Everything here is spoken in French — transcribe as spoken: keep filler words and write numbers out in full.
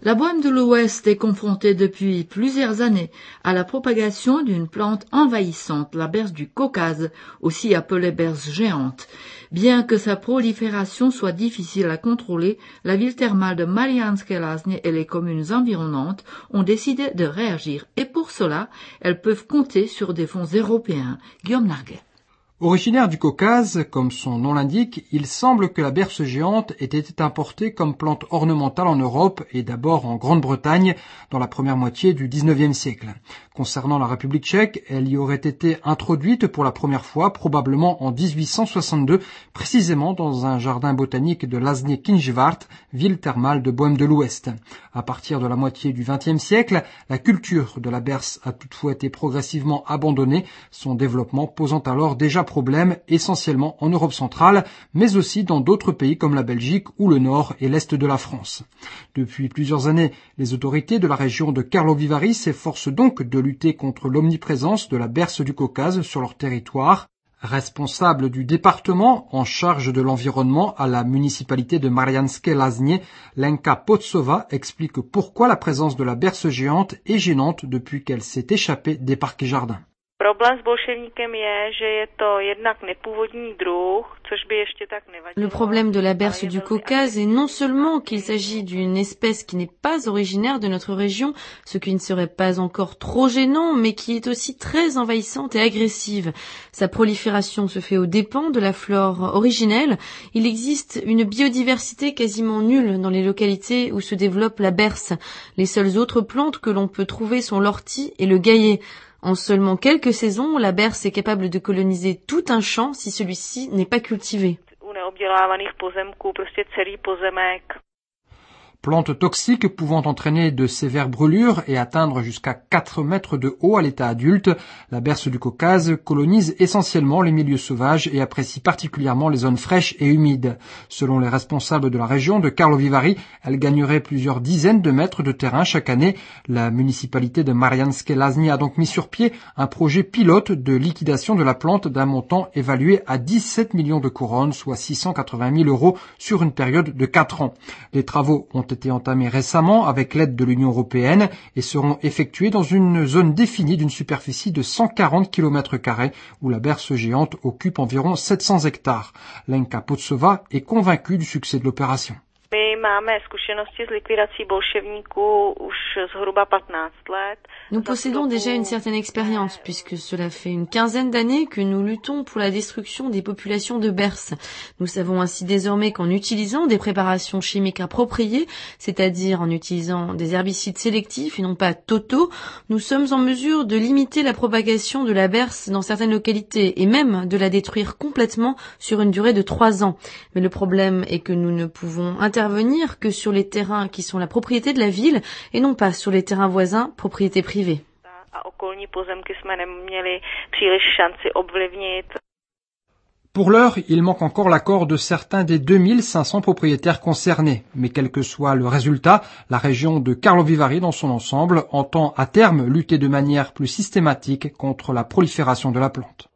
La Bohème de l'Ouest est confrontée depuis plusieurs années à la propagation d'une plante envahissante, la berce du Caucase, aussi appelée berce géante. Bien que sa prolifération soit difficile à contrôler, la ville thermale de Mariánské Lázně et les communes environnantes ont décidé de réagir et pour cela, elles peuvent compter sur des fonds européens. Guillaume Larguet. Originaire du Caucase, comme son nom l'indique, il semble que la berce géante ait été importée comme plante ornementale en Europe et d'abord en Grande-Bretagne dans la première moitié du dix-neuvième siècle. Concernant la République tchèque, elle y aurait été introduite pour la première fois probablement en dix-huit cent soixante-deux, précisément dans un jardin botanique de Lázně Kynžvart, ville thermale de Bohème de l'Ouest. À partir de la moitié du vingtième siècle, la culture de la berce a toutefois été progressivement abandonnée, son développement posant alors déjà problème essentiellement en Europe centrale, mais aussi dans d'autres pays comme la Belgique ou le nord et l'est de la France. Depuis plusieurs années, les autorités de la région de Karlovy Vary s'efforcent donc de lutter contre l'omniprésence de la berce du Caucase sur leur territoire. Responsable du département en charge de l'environnement à la municipalité de Mariánské Lázně, Lenka Podsová explique pourquoi la présence de la berce géante est gênante depuis qu'elle s'est échappée des parcs et jardins. Le problème de la berce du Caucase est non seulement qu'il s'agit d'une espèce qui n'est pas originaire de notre région, ce qui ne serait pas encore trop gênant, mais qui est aussi très envahissante et agressive. Sa prolifération se fait aux dépens de la flore originelle. Il existe une biodiversité quasiment nulle dans les localités où se développe la berce. Les seules autres plantes que l'on peut trouver sont l'ortie et le gaillet. En seulement quelques saisons, la berce est capable de coloniser tout un champ si celui-ci n'est pas cultivé. Plante toxique pouvant entraîner de sévères brûlures et atteindre jusqu'à quatre mètres de haut à l'état adulte, la berce du Caucase colonise essentiellement les milieux sauvages et apprécie particulièrement les zones fraîches et humides. Selon les responsables de la région de Karlovy Vary, elle gagnerait plusieurs dizaines de mètres de terrain chaque année. La municipalité de Mariánské Lázně a donc mis sur pied un projet pilote de liquidation de la plante d'un montant évalué à dix-sept millions de couronnes, soit six cent quatre-vingt mille euros sur une période de quatre ans. Les travaux ont été entamés récemment avec l'aide de l'Union européenne et seront effectués dans une zone définie d'une superficie de cent quarante kilomètres carrés où la berce géante occupe environ sept cents hectares. Lenka Podsová est convaincue du succès de l'opération. Nous possédons déjà une certaine expérience puisque cela fait une quinzaine d'années que nous luttons pour la destruction des populations de berces. Nous savons ainsi désormais qu'en utilisant des préparations chimiques appropriées, c'est-à-dire en utilisant des herbicides sélectifs et non pas totaux, nous sommes en mesure de limiter la propagation de la berce dans certaines localités et même de la détruire complètement sur une durée de trois ans. Mais le problème est que nous ne pouvons intervenir que sur les terrains qui sont la propriété de la ville et non pas sur les terrains voisins, propriété privée. Pour l'heure, il manque encore l'accord de certains des deux mille cinq cents propriétaires concernés. Mais quel que soit le résultat, la région de Karlovy Vary dans son ensemble entend à terme lutter de manière plus systématique contre la prolifération de la plante.